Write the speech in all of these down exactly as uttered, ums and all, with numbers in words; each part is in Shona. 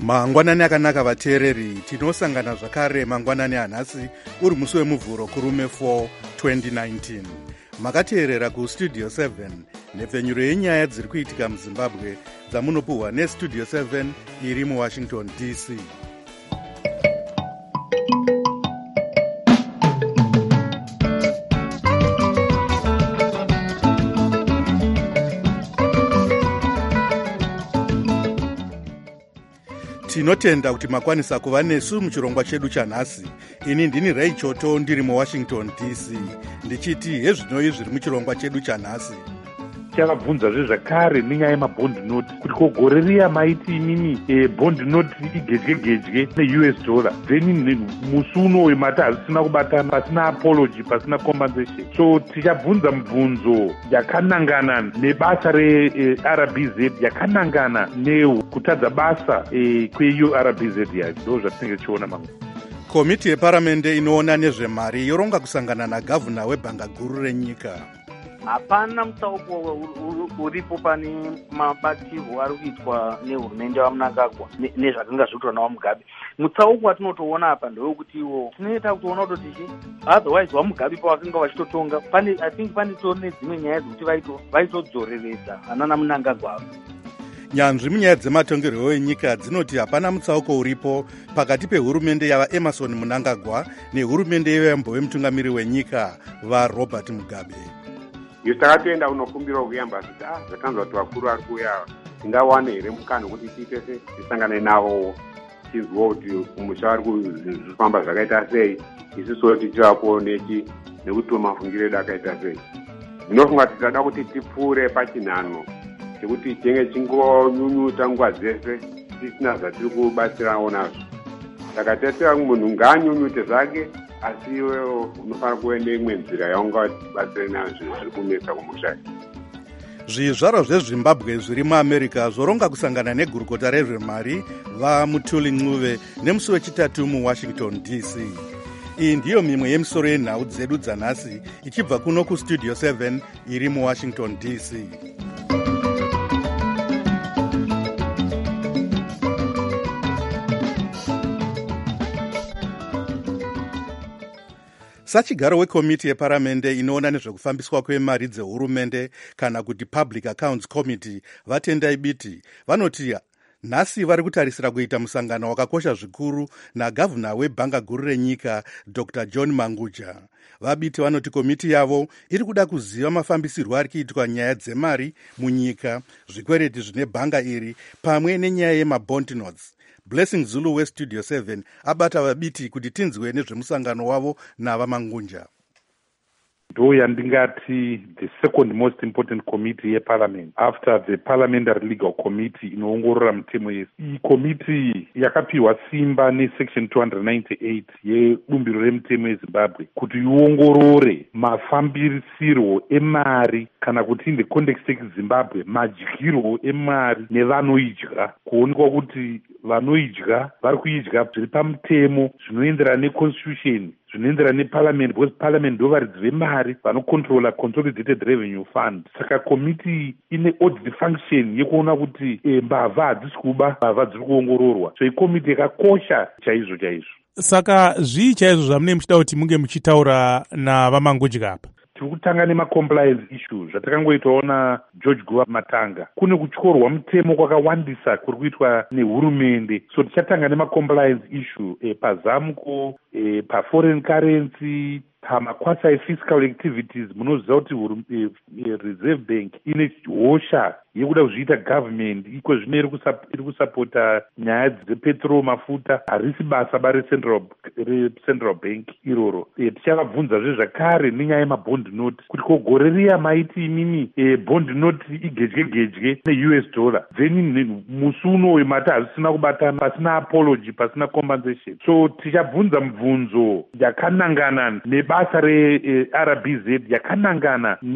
mangwanani akanaka vateereri, tinosangana zvakare mangwanani anhasi uri musi wemuvhuro kurume four twenty nineteen. Makateerera kustudio seven nepfenyuro yenyaya dziri kuitika muzimbabwe dzamunopuhwa nestudio seven iri muwashington D C. Tinotenda kuti makwanisa kuva nesu muchirongwa chedu chanhasi. Ini ndini Ray Choto ndiri muwashington D C ndichiti hezvinoi zviri muchirongwa chedu chanhasi. Chavabvunzazve zvakare nenyaya yemabond note kuti kogore riya maiti imini e, bond note igedye-gedye ne-U S dollar, then musi uno mati hazisina kubatana, pasina apology, pasina compensation. So tichabvunza mibvunzo yakanangana nebasa re-R B Z, yakanangana nekutadza basa e, kwe-U R B Z yacho. Ndo zvatinenge tichiona mamwe. Komiti yeparamende inoona nezvemari yoronga kusangana nagavhuna webhanga guru renyika. Hapana mutsauko uripo pane mabatirwo ari kuitwa nehurumende waMnangagwa nezvakanga zvirikuitwa nawaMugabe. Mutsauko watinotoona apa ndewekuti iwo tinoita kutoona kutoti otherwise waMugabe pavakanga vachitotonga pane I think pane tori nedzimwe nyaya dzekuti vaito vaitodzoreredza anana Mnangagwa. Nyanzvi munyaya dzematongerwo enyika dzinoti hapana mutsauko uripo pakati pehurumende yava Emerson Mnangagwa nehurumende yevambo vemutungamiri wenyika vaRobert Mugabe. Isu takatoenda kunokumbira kuyamba kuti ah zvakanzwa kuti vakuru ari kuuya tingawane here mukana wekuti tiite tisangane navo tizwa kuti kumusha vari kufamba zvakaita sei, isusuwo tichivapo nechi nekuti mafungiro edu akaita sei. Ndinofunga kuti tada kuti tipfuure pachinhano chekuti chenge chingonyunyuta nguva dzese tisina zvatiri kubatsirawo nazvo. Saka tesera munhu ngaanyunyute zvake, asi iwe unofanira kuenda imwe nzira yaungabatsire nazvo zviri kunetsa kumusha. Zvizvarwa zveZimbabwe zviri muAmerica zvoronga kusangana negurukota rezvemari vaMutuli Ncube nemusi wechitatu muWashington D C. Iyi ndiyo mimwe yemisoro yenhau dzedu dzanhasi ichibva kuno kustudio seven iri muWashington D C. Sachigaro wekomiti yeparamende inoona nezvekufambiswa kwemari dzehurumende kana kuti Public Accounts Committee vatendai biti vanoti nhasi vari kutarisira kuita musangano wakakosha zvikuru nagavhuna webhanga guru renyika Doctor John Manguja. Vabiti vanoti komiti yavo iri kuda kuziva mafambisirwo ari kuitwa nyaya dzemari munyika, zvikwereti zvine bhanga iri pamwe nenyaya yemabond notes. Blessing Zulu westudio seven abata vabiti kuti tinzwe nezvemusangano wavo navaMangunja. Ndo yandingati the second most important committee yeparliament after the parliamentary legal committee inoongorora mitemo yese. Iyi committee yakapiwa simba nesection two ninety-eight yebumbiro remitemo yeZimbabwe kuti iongorore mafambisirwo emari kana kuti in the context yeZimbabwe madyirwo emari nevanoidya, kuonekwa kuti vanoidya vari kuidya zviri pamutemo zvinoenderana neconstitution, zvinoenderana neparliament, because parliament ndo varidzi vemari vanocontrola consolidated revenue fund. Saka committee ine audit function yekuona kuti e, mbavha hadzisi kuba, mbavha dziri kuongororwa. So ikomiti yakakosha chaizvo chaizvo. Saka zvii chaizvo zvamune muchida kuti munge muchitaura navaMangunja apa? Tiri kutanga nemacompliance issues zvatakangoitawo naGeorge Guva Matanga. Kune kutyorwa mutemo kwakawandisa kuri kuitwa nehurumende. So tichatanga nemacompliance issue e, pazamko, e, paforeign currency, pamakwasai fiscal activities. Munoziva kuti e, e, Reserve Bank ine hosha yekuda kuzviita government iko zvino iri kusapota nyaya dzepetrol, mafuta. Harisi basa bare central, re central bank iroro. E, tichavabvunzazve zvakare nenyaya yemabond note kuti kogore riya maiti imini e, bond note igedye-gedye ne-U S dollar, then musi uno mati hazisina kubatana, pasina apology, pasina compensation. So tichabvunza mibvunzo yakanangana nebasa re-R B Z, yakanangana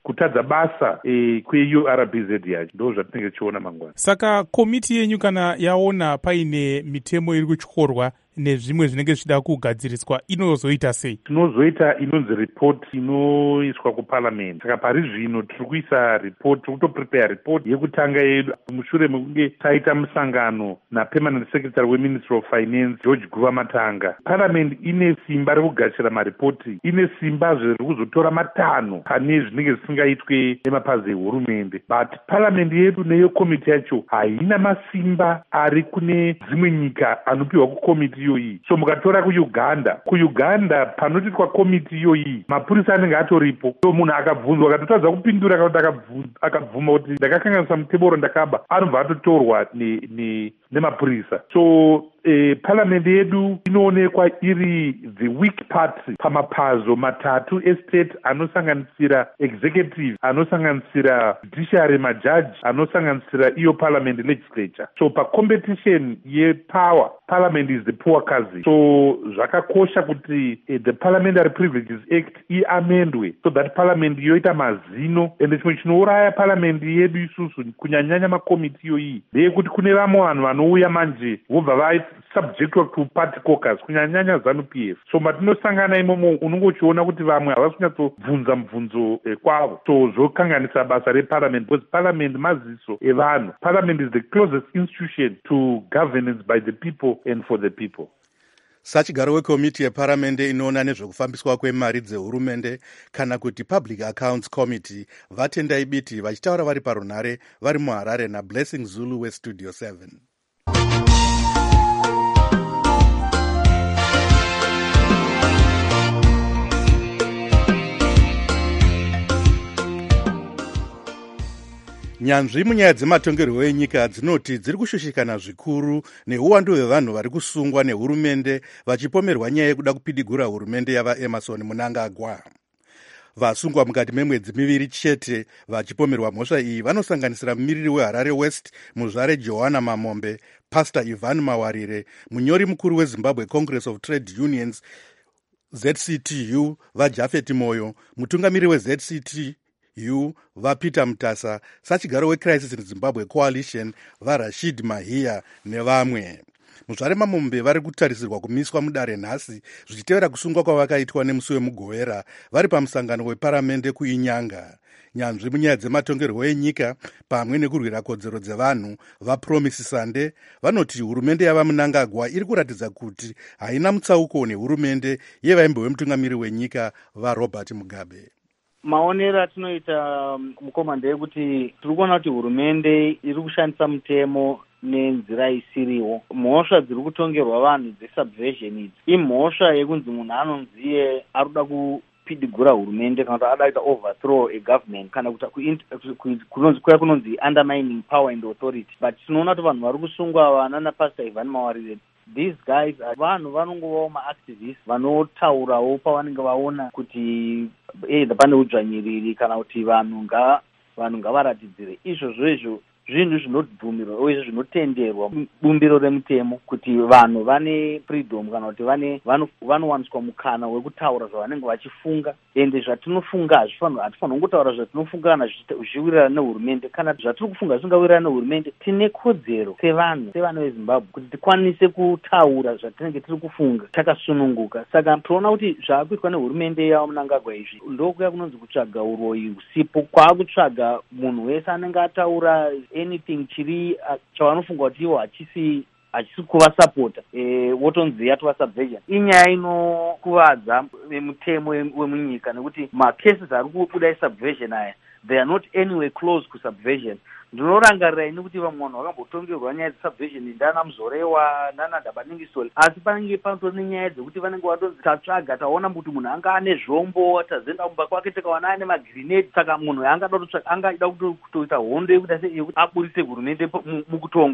kutadza basa e, kwe-U R B Z yacho. Ndo zvatinenge tichiona mangwana. Saka komiti yenyu kana yaona paine mitemo iri kutyorwa nezvimwe zvinenge zvichida kugadziriswa inozoita sei? Tinozoita inonzi report inoiswa kuparliament. Saka pari zvino tiri kuisa report, tiri kutoprepare report yekutanga yedu mushure mekunge taita musangano napermanent secretary weministry of finance George Guva Matanga. Parliament ine simba rekugadzira maripoti, ine simba zviri kuzotora matanho pane zvinenge zvisingaitwe nemapazi ehurumende. But parliament yedu neyo komiti yacho haina masimba ari kune dzimwe nyika anopiwa kukomiti iyoyi. So mukatora kuuganda kuuganda panoitwa komiti iyoyi mapurisa anenge atoripo. So munhu akabvunzwa akatotadza kupindura kana kuti akabvuma kuti ndakakanganisa mutemo ndakaba, anobva atotorwa nemapurisa. So E, parliament yedu inoonekwa iri the weak party pamapazo matatu estate anosanganisira executive, anosanganisira judiciary majaji, anosanganisira iyo parliament legislature. So pa competition yepower, parliament is the poor cousin. So zvakakosha kuti eh, the Parliamentary Privileges Act iamendwe so that parliament yoita mazino. Ende chimwe chinouraya parliament yedu isusu kunyanyanya makomiti iyoyi ndeyekuti kune vamwe vanhu vanouya manje vobva vai subjected to party caucus kunyanyanya ZANU P F. So matinosangana imomo unenge uchiona kuti vamwe havasi kunyatsobvunza mubvunzo eh, kwavo. So zvokanganisa basa reparliament because parliament maziso evanhu. Parliament is the closest institution to governance by the people and for the people. Sachigaro wekomiti yeparamende inoona nezvekufambiswa kwemari dzehurumende kana kuti Public Accounts Committee vatendai biti vachitaura vari parunhare vari muHarare naBlessing Zulu weStudio seven. Nyanzvi munyaya dzematongerwo enyika dzinoti dziri kushushikana zvikuru neuwandu hwevanhu vari kusungwa nehurumende vachipomerwa nyaya yekuda kupidigura hurumende yavaEmerson Mnangagwa. Vasungwa mukati memwedzi miviri chete vachipomerwa mhosva iyi vanosanganisira mumiriri weHarare West muzvare Johanna Mamombe, Pastor Ivan Mawarire, munyori mukuru weZimbabwe Congress of Trade Unions Z C T U vaJafet Moyo, mutungamiri weZ C T U vaPeter Mutasa, sachigaro weCrisis in Zimbabwe Coalition vaRashid Mahia nevamwe. Muzvare Mamombe vari kutarisirwa kumiswa mudare nhasi zvichitevera kusungwa kwavakaitwa nemusi weMugowera vari pamusangano weparamende kuinyanga. Nyanzvi munyaya dzematongerwo enyika pamwe nekurwira kodzero dzevanhu vaPromise Sande vanoti hurumende yavaMnangagwa iri kuratidza kuti haina mutsauko nehurumende yevaimbo vemutungamiri wenyika vaRobert Mugabe. Maonero atinoita mukoma ndeyekuti tiri kuona kuti hurumende iri kushandisa mutemo nenzira isiriwo. Mhosva dziri kutongerwa vanhu dzesubversion idzi imhosva yekunzi munhu anonziye ari kuda kupidigura hurumende kana kuti ada kuita overthrow a government kana kuti kuya kunonzi undermining power and authority. But tinoona kuti vanhu vari kusungwa vana naPastor Ivan Mawarire, these guys are vanhu vanongovawo maactivists vanotaurawo pavanenge vaona kuti either pane udzvanyiriri kana kuti vanhu vanhu ngavaratidzire. Izvozvo izvo zvinhu zvinobvumirwa uye zvinotenderwa bumbiro remutemo kuti vanhu vane freedom kana kuti vane vanowaniswa mukana wekutaura zvavanenge vachifunga. Ende zvatinofunga hazvifanirwi hatifanirwi kungotaura zvatinofunga kana zvichiwirirana nehurumende. Kana zvatiri kufunga zvisingawirirana nehurumende, tine kodzero sevanhu sevana veZimbabwe kuti tikwanise kutaura zvatinenge tiri kufunga takasununguka. Saka tinoona kuti zvaakuitwa nehurumende yavaMnangagwa izvi ndokuya kunonzi kutsvaga uroyi husipo, kwaakutsvaga munhu wese anenge ataura anything chiri chavanofunga kuti iwo hachisi hachisi kuvasapota e, wotonzi yatova subversion. Inyaya inokuvadza mutemo wemunyika nekuti macases ari kubuda esubversion aya they are not anywhere close kusubversion. Ndinorangarira ini kuti vamwe vanhu vakambotongerwa nyaya dzesubversion ndana Muzorewa nana Dabaningisoli, asi panenge panotori nenyaya dzekuti vanenge vatonzi tatsvaga taona kuti munhu anga ane zvombo, tazoenda kumba kwake tikaona ane magrenade. Saka munhu angada kutoita hondo yekuti aburise hurumende mukutonga.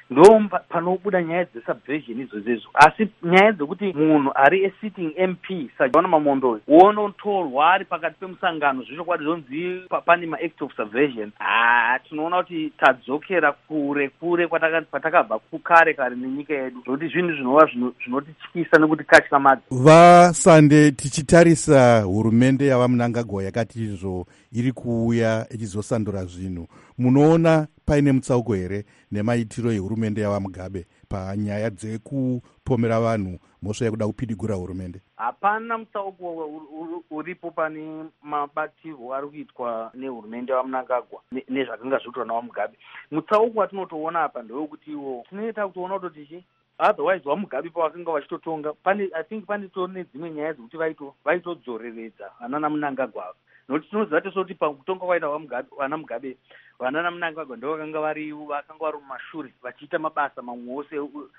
ndo panobuda nyaya dzesubversion izvozvezvo. Asi nyaya dzekuti munhu ari a-sitting M P Sajona Mamondo wonotorwa ari pakati pemusangano zvichokwadi zvonzi pane ma-act of subversion, ah tinoona kuti tadzokera kure kure kwatakabva kare kare nenyika yedu, zvokuti zvinhu zvinova zvinotityisa nekuti katyamadza. Vasande tichitarisa hurumende yava Mnangagwa yakati izvo iri kuuya ichizosandura zvinhu, munoona paine mutsauko here nemaitiro ehurumende yava Mugabe panyaya dzekupomera vanhu mhosva yekuda kupidigura hurumende? Hapana mutsauko uripo pane mabatirwo ari kuitwa nehurumende yava Mnangagwa nezvakanga zvoitwa nava Mugabe. Mutsauko watinotoona apa ndewekuti iwo tinoita kutoona kuti chi otherwise vaMugabe pavakanga vachitotonga pane I think pane tori nedzimwe nyaya dzekuti vaito vaitodzoreredza vanana Mnangagwa ava, nokuti tinoziva teso kuti pakutonga kwaita vana Mugabe vanana Mnangagwa ndo vakanga vari vakanga vari mumashure vachiita mabasa mamwe ose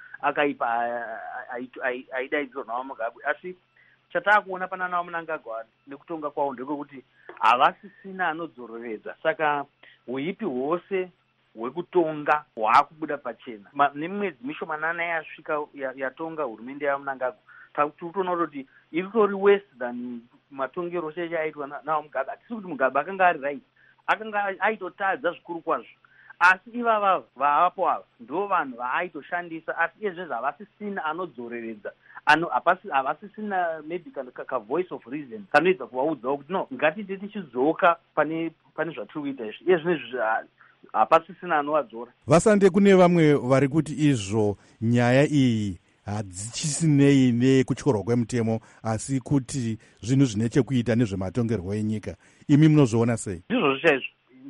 akaipa aidaidzirwa nava Mugabe. Asi chataakuona panana Mnangagwa nekutonga kwavo ndekekuti havasisina anodzororedza, saka huipi hwose hwekutonga hwaakubuda pachena. Nemwedzi mishomanana yasvika yatonga hurumende yava Mnangagwa takutoona kuti iri tori worse than matongero cheche aitwa nava Mugabe. Hatisi kuti Mugabe akanga ari right, akanga aitotadza zvikuru kwazvo, asi ivava vavapo ava ndo vanhu vaaitoshandisa, asi izvezvo havasisina anodzoreredza, havasisina maybe ka voice of reason kanoedza kuvaudzawo kuti no ngatite tichidzoka pane pane zvatiri kuita izvi, iye zvinezvi hapasisina anovadzora. Vasande kune vamwe vari kuti izvo nyaya iyi hadzichisinei nekutyorwa kwemutemo asi kuti zvinhu zvine chekuita nezvematongerwo enyika, imi munozviona sei? Ndizvo chaizvo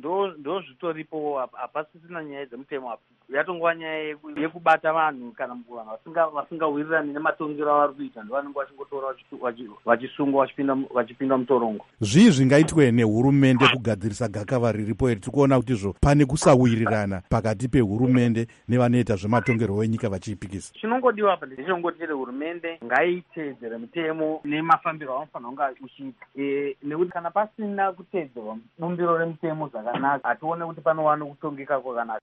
ndo zvitoripo, hapasisina nyaya dzemutemo apo, yatongova nyaya yekubata vanhu kana vanhu vasingawirirani nematongero avari kuita ndo vanenge vachingotora vachisungwa vachipinda mutorongo. Zvii zvingaitwe nehurumende kugadzirisa gakava riripo iri? Tikuona kuti izvo pane kusawirirana pakati pehurumende nevanoita zvematongerwo enyika vachiipikisa. Chinongodiwa apa ndechongoti chete hurumende ngaiteedzere mitemo nemafambiro avanofanira kunge uchiita, nekuti kana pasina kuteedzerwa bumbiro remutemo zvakanaka hatione kuti panowana kutongeka kwakanaka.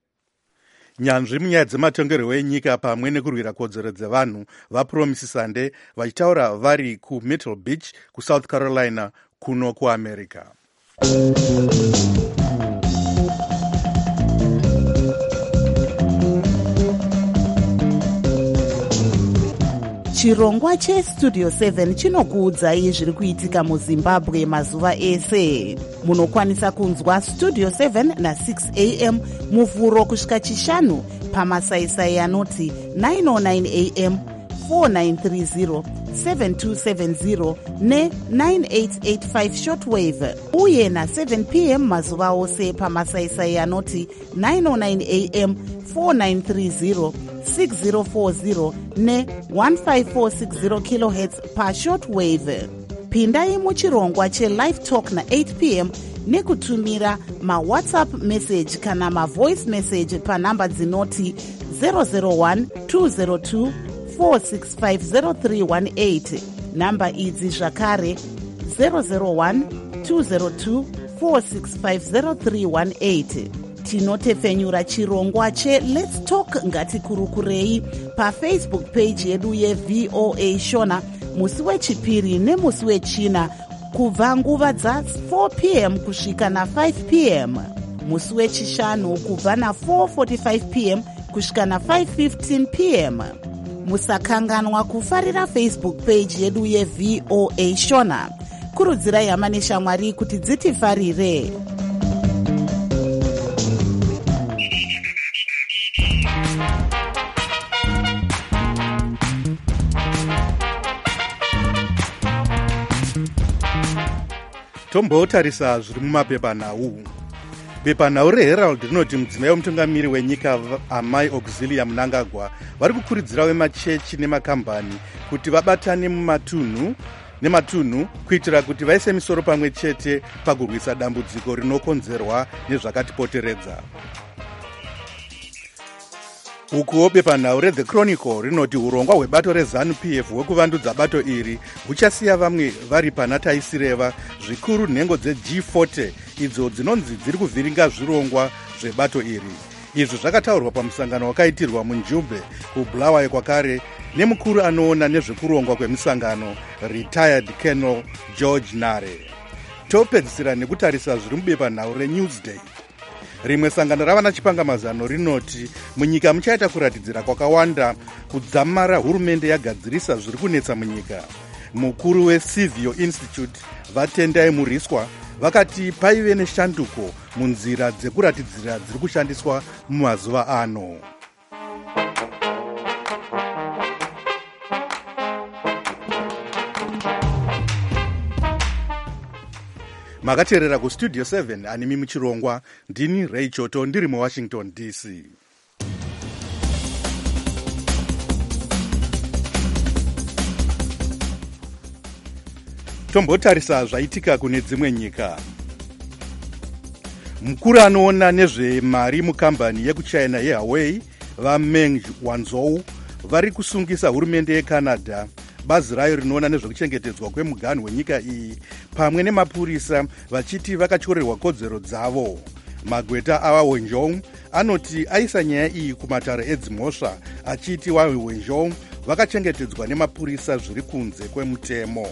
Nyanzvi munyaya dzematongerwo enyika pamwe nekurwira kodzero dzevanhu vaPromise Sande vachitaura vari kuMyrtle Beach kuSouth Carolina kuno kuAmerica. Chirongwa cheStudio seven chinokuudzai zviri kuitika muZimbabwe mazuva ese. Munokwanisa kunzwa Studio seven na six a m muvhuro kusvika chishanu pamasaisai anoti nine oh nine a m, four nine three zero, seven two seven zero ne nine eight eight five shortwave, uye na seven p m mazuva ose pamasaisai anoti nine oh nine a m, four nine three zero, six zero four zero ne one five four six zero kilohertz pa shortwave. Pindai muchirongwa cheLive Talk na eight p m nekutumira mawhatsapp message kana mavoice message panhamba dzinoti zero zero one two zero two four six five zero three one eight, namba idzi zvakare zero zero one two zero two four six five zero three one eight. Tinotefenyura chirongwa che Let's Talk ngatikurukurei pafacebook page yedu yeV O A Shona musi wechipiri nemusi wechina kubva nguva dza four p m kusvika na five p m, musi wechishanu kubva na four forty-five p m kusvika na five fifteen p m. Musakanganwa kufarira Facebook page yedu yeV O A Shona. Kurudzirai hama neshamwari kuti dzitifarire. Tombotarisa zviri mumapepanhau. Pepanhau reHerald rinoti mudzimai wemutungamiri wenyika Amai Auxilia Mnangagwa vari kukurudzira vemachechi nemakambani kuti vabatane mumatunhu nematunhu kuitira kuti vaise misoro pamwe chete pakurwisa dambudziko rinokonzerwa nezvakatipoteredza. Ukuwo bepanhau reThe Chronicle rinoti urongwa hwebato reZANU P F hwekuvandudza bato iri huchasiya vamwe vari pana taisireva, zvikuru nhengo dzeG forty idzo dzinonzi dziri kuvhiringa zvirongwa zvebato iri. izvi zvakataurwa pamusangano wakaitirwa munjumbe kubulawayo kwakare nemukuru anoona nezvekurongwa kwemisangano retired colonel George Nare. Topedzisira nekutarisa zviri mubepanhau reNewsday. Rimwe sangano ravana chipangamazano rinoti munyika muchaita kuratidzira kwakawanda kudzamara hurumende yagadzirisa zviri kunetsa munyika. Mukuru weCivil Institute vatendai muriswa vakati paive neshanduko munzira dzekuratidzira dziri kushandiswa mumazuva ano. Makateerera kustudio seven animi muchirongwa. Ndini Ray Choto ndiri muWashington D C. Tombotarisa zvaitika kune dzimwe nyika. Mukuru anoona nezvemari mukambani yekuchina yeHuawei vaMeng Wanzhou vari kusungisa hurumende yeCanada, bazi rayo rinoona nezvekuchengetedzwa kwemuganhu wenyika iyi pamwe nemapurisa vachiti vakatyorerwa kodzero dzavo. Magweta ava Wanzhou anoti aisa nyaya iyi kumatare edzimhosva achiti vaWanzhou vakachengetedzwa nemapurisa zviri kunze kwemutemo.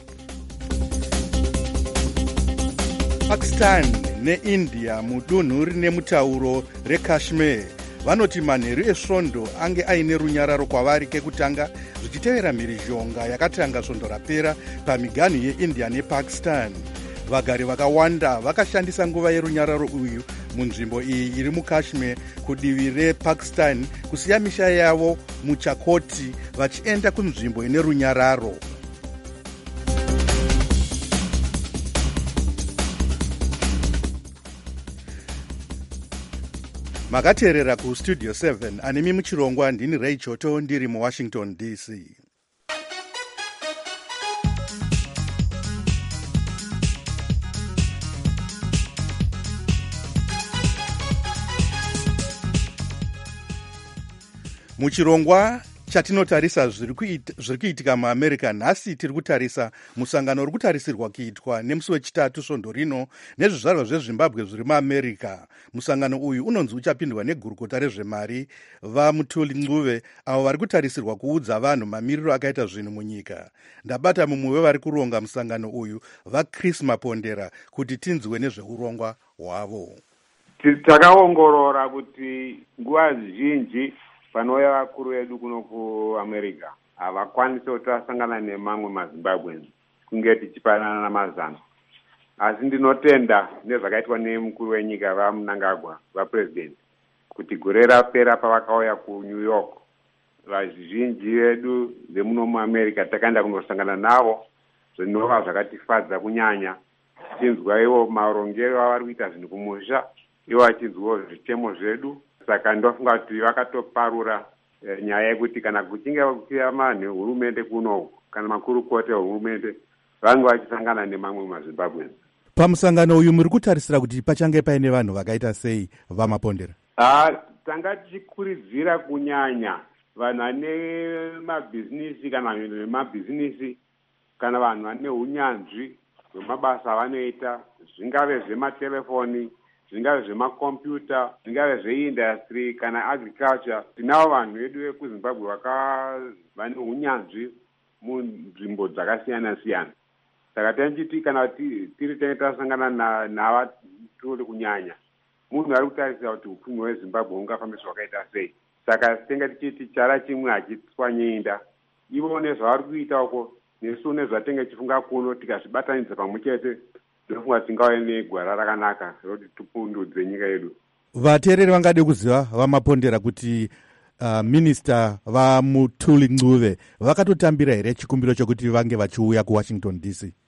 Pakistan neIndia mudunhu rine mutauro reKashmir vanoti manheru esvondo ange aine runyararo kwavari kekutanga zvichitevera mhirizhonga yakatanga svondo rapera pamiganhu yeIndia nePakistan. Vagari vakawanda vakashandisa nguva yerunyararo uyu munzvimbo iyi iri muKashmir kudivi rePakistan kusiya misha yavo muchakoti vachienda kunzvimbo ine runyararo. Makateerera kustudio seven animi muchirongwa. Ndini Ray Choto ndiri muWashington D C. Muchirongwa chatinotarisa zviri kuitika muAmerica nhasi tiri kutarisa musangano uri kutarisirwa kuitwa nemusi wechitatu svondo rino nezvizvarwa zveZimbabwe zviri muAmerica. Musangano uyu unonzi uchapindwa negurukota rezvemari vaMutuli Ncube avo vari kutarisirwa kuudza vanhu mamiriro akaita zvinhu munyika. Ndabata mumwe wevari kuronga musangano uyu vaChris Mapondera kuti tinzwe nezveurongwa hwavo. Takaongorora kuti nguva zhinji panouya vakuru vedu kuno kuAmerica havakwanisi kuti vasangana nemamwe maZimbabweans kunge tichipanana namazano. Asi ndinotenda nezvakaitwa nemukuru wenyika vaMnangagwa vapresident kuti gore rapera pavakauya kuNew York vazhinji vedu vemuno muAmerica takaenda kunosangana navo zvinova zvakatifadza kunyanya tichinzwa ivo marongero avari kuita zvinhu kumusha ivo vachinzwawo zvitemo zvedu. Saka ndofunga kuti vakatoparura e, nyaya yekuti kana kuchinge kuuya manhu hurumende kuno kana makurukota ehurumende vange vachisangana nemamwe maZimbabweans. Pamusangano uyu muri kutarisira kuti pachange paine vanhu vakaita sei vaMapondera? Ah, tanga tichikurudzira kunyanya vanhu vane mabhizinisi kana vanhu vemabhizinisi kana vanhu vane unyanzvi hwemabasa avanoita, zvingave zvematelefoni, zvingave zvemakombiyuta, zvingave zveindustry kana agriculture. Tinavo vanhu vedu vekuZimbabwe vane unyanzvi munzvimbo dzakasiyana siyana. Saka tanchiti kana tiri tenge tasangana nava turi kunyanya munhu ari kutarisira kuti upfumi hweZimbabwe hungafambiswa hwakaita sei. Saka tenge tichiti chara chimwe hachitswanyeinda ivo nezvavari kuita uko nesu nezvatenge chifunga kuno tikazvibatanidza pamwe chete ndofunga tingauya negwara rakanaka roti tipundudze nyika yedu. Vateereri vangade kuziva vaMapondera kuti uh, minista vaMutuli Ncube vakatotambira here chikumbiro chokuti vange vachiuya kuWashington D C?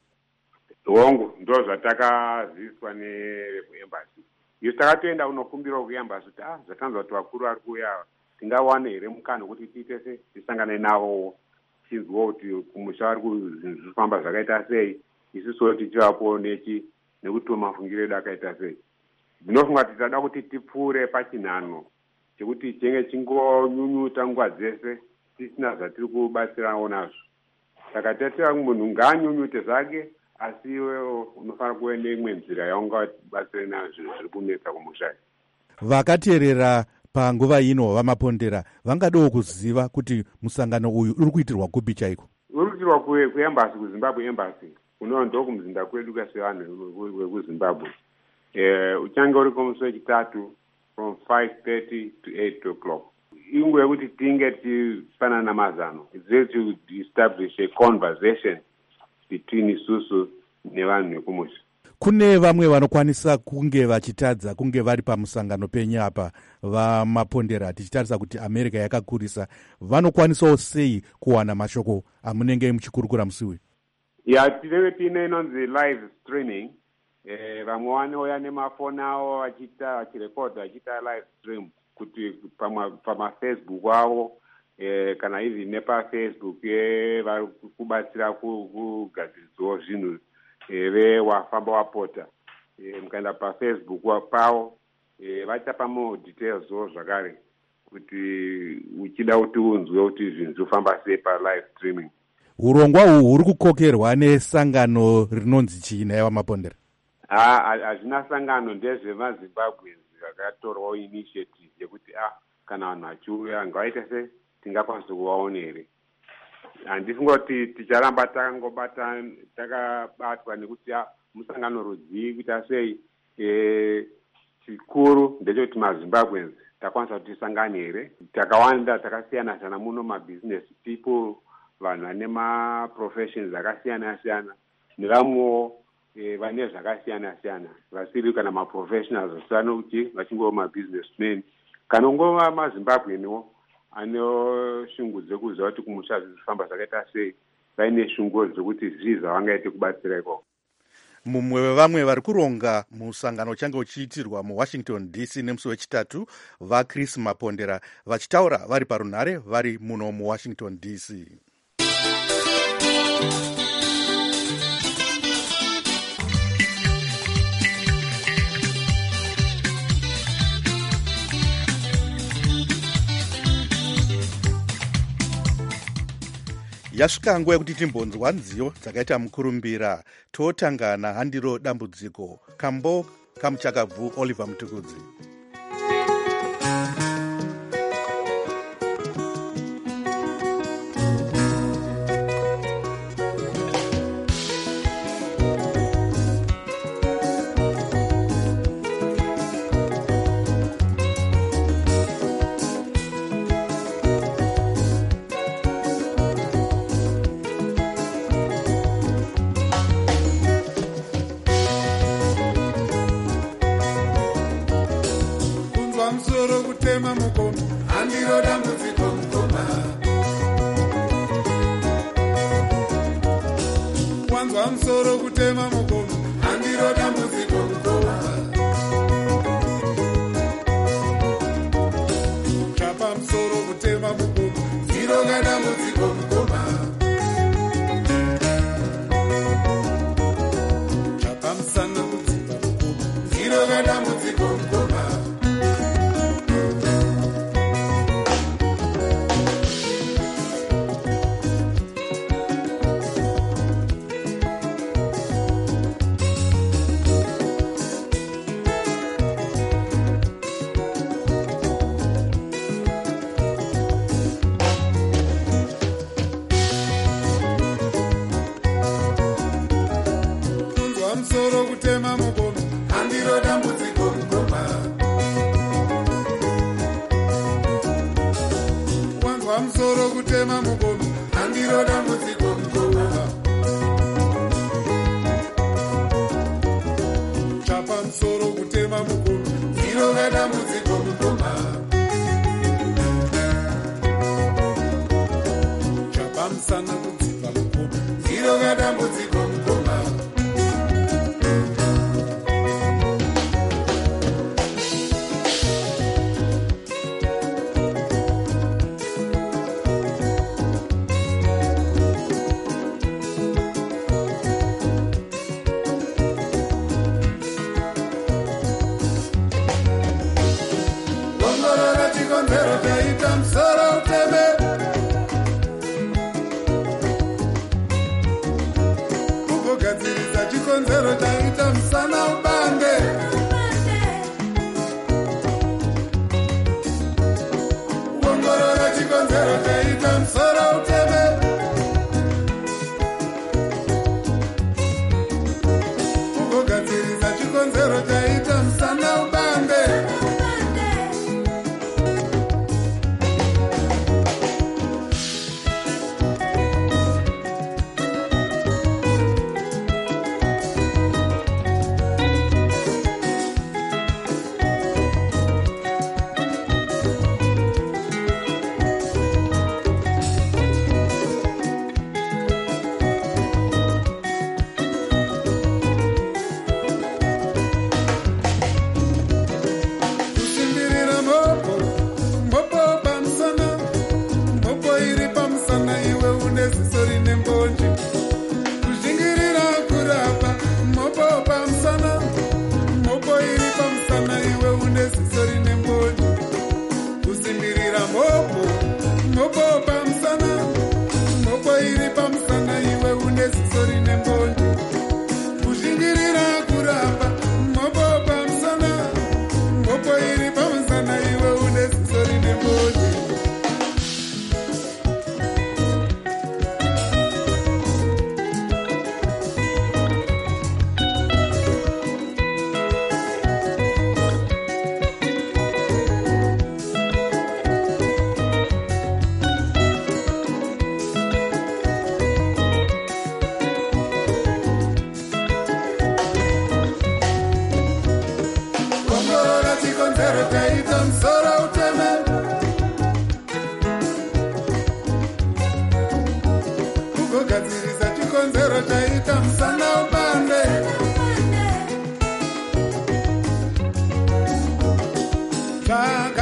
Hongu ndo zvatakaziviswa nevekuembassy. Isu takatoenda unokumbira kuembassy kuti ah zvatanzwa kuti vakuru vari kuuya tingawane here mukana kuti tiite tisangane navo tinzwa kuti kumusha vari kufamba zvakaita sei isusu tichivapo nechi nekuti mafungiro edu akaita sei. Ndinofunga kuti tada kuti tipfuure pachinhano chekuti chenge chingonyunyuta nguva dzese tisina zvatiri kubatsirawo nazvo. Saka tatira munhu ngaanyunyute zvake asi iwe unofanira kuve neimwe nzira yaungabatsire nazvo zviri kunetsa kumusha. vakateerera panguva ino vamapondera vangadewo kuziva kuti musangano uyu uri kuitirwa kupi chaiko? Uri kuitirwa kuembasi, kuzimbabwe embassy, kuno ndo kumuzinda kwedu kasevanhu vekuzimbabwe. Eh, uchange uri kumusi wechitatu from five thirty to eight o'clock. Inguva yekuti tinge tichifanana namazano. It's there to establish a conversation between isusu nevanhu vekumusi. Kune vamwe vanokwanisa kunge vachitadza kunge vari pamusangano penyu apa vamapondera, tichitarisa kuti America yakakurisa, vanokwanisawo sei kuwana mashoko amunenge muchikurukura musi uyu? Ya, tinenge tine inonzi live streaming. Eh, vamwe vanouya nemafoni avo vachita vachirekodha vachita live stream kuti pamafacebook avo eh, kana ivi nepafacebook eh, vari kubatsira kugadziridzawo zvinhu eh, vewafamba wapota eh, mukaenda pafacebook pavo eh, vachapamo detailswo zvakare kuti uchida kuti unzwe kuti zvinhu zvofamba sei palive streaming. Urongwa uhu huri kukokerwa nesangano rinonzi chii yavamapondera? Hazvina sangano, ndezvemazimbabwe vakatorwawo initiative yekuti ah kana vanhu vachiuya ngavaite se tingakwanisa kuvaona here. Handisi ngoti ticharamba takangobata takabatwa nekuti ah musangano rudzii kuita sei. Eh, chikuru ndechekuti mazimbabweans takwanisa kuti tisangane here. Takawanda takasiyana siyana muno, mabusiness people, vanhu vane maprofessions akasiyana siyana, nevamwewo Eh, vane zvakasiyana siyana vasiri kana maprofessionals vasiyana kuti vachingova mabusinessmen kana ngova mazimbabweniwo ano shungu dzekuziva kuti kumusha zvifamba zvakaita sei, vaine shungu dzekuti zvii zvavangaite kubatsira ikoko. Mumwe wevamwe vari kuronga musangano uchange uchiitirwa muWashington D C nemusi wechitatu, vaChris Mapondera, vachitaura vari parunhare vari muno muWashington D C. Yasvika nguva yekuti timbonzwa nziyo dzakaita mukurumbira. Totangana handiro dambudziko. Kambo kamuchakabvu Oliver Mutukudzi.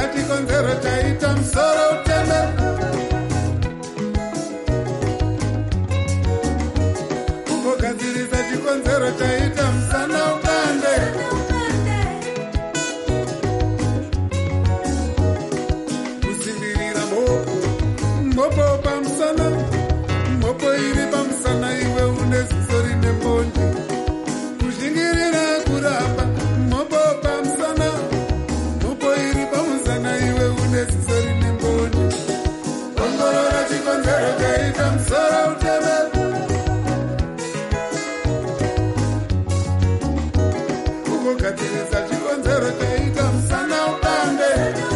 chikonzero chaita musoro uteme kugadzirisa chikonzero chaita musana ukande kusimbirira mhopo mhopo pamusana mhopo iri pamusana iwe une ziso rine mbonje kuzvingirira kurapa mhopo pamusana mhopo iri pamusana iwe une ziso rine mbonje ongorora chikonzero chaita musoro uteme kugadzirisa chikonzero chaita musana upande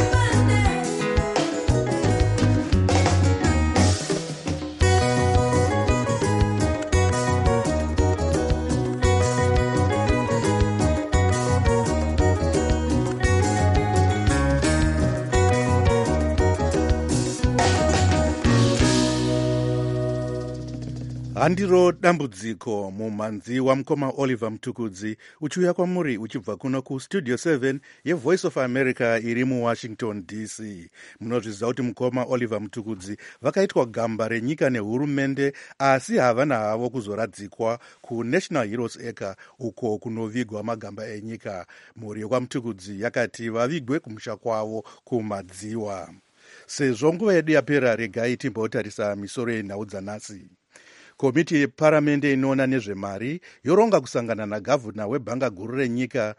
handiro dambudziko mumhanzi wamukoma Oliver Mtukudzi uchiuya kwamuri uchibva kuno kustudio seven yevoice of America iri muwashington D C. Munozviziva kuti mukoma Oliver Mtukudzi vakaitwa gamba renyika nehurumende asi havana havo kuzoradzikwa kuNational Heroes Acre uko kunovigwa magamba enyika. Mhuri yekwaMtukudzi yakati vavigwe kumusha kwavo kumadziwa. Sezvo nguva yedu yapera, regai timbootarisa misoro yenhau dzanhasi. Komiti yeparamende inoona nezvemari yoronga kusangana nagavhuna webhanga guru renyika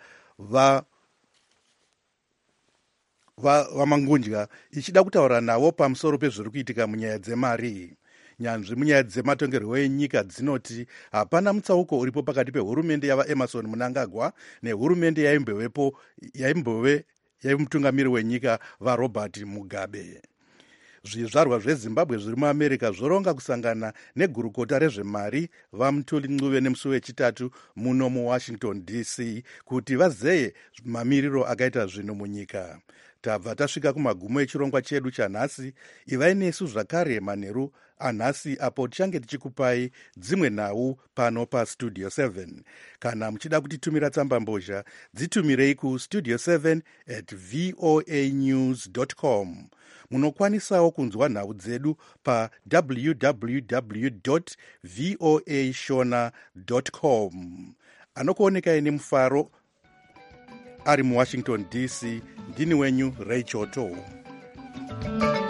vamangunja va ichida kutaura navo pamusoro pezviri kuitika munyaya dzemari. Nyanzvi munyaya dzematongerwo enyika dzinoti hapana mutsauko uripo pakati pehurumende yavaEmerson Mnangagwa nehurumende yaimbovepo yaimbove yaimutungamiri wenyika vaRobert Mugabe. Zvizvarwa zveZimbabwe zviri muAmerica zvoronga kusangana negurukota rezvemari vaMutuli Ncube nemusi wechitatu muno muWashington D C kuti vazeye mamiriro akaita zvinhu munyika. Tabva tasvika kumagumo echirongwa chedu chanhasi. Ivai nesu zvakare manheru anhasi apo tichange tichikupai dzimwe nhau pano pastudio seven. Kana muchida kutitumira tsamba mbozha, dzitumirei kustudio seven at voa news dot com. Munokwanisawo kunzwa nhau dzedu pa w w w dot voa shona dot com. Anokuonekai nemufaro ari muWashington D C, ndini wenyu Ray Choto.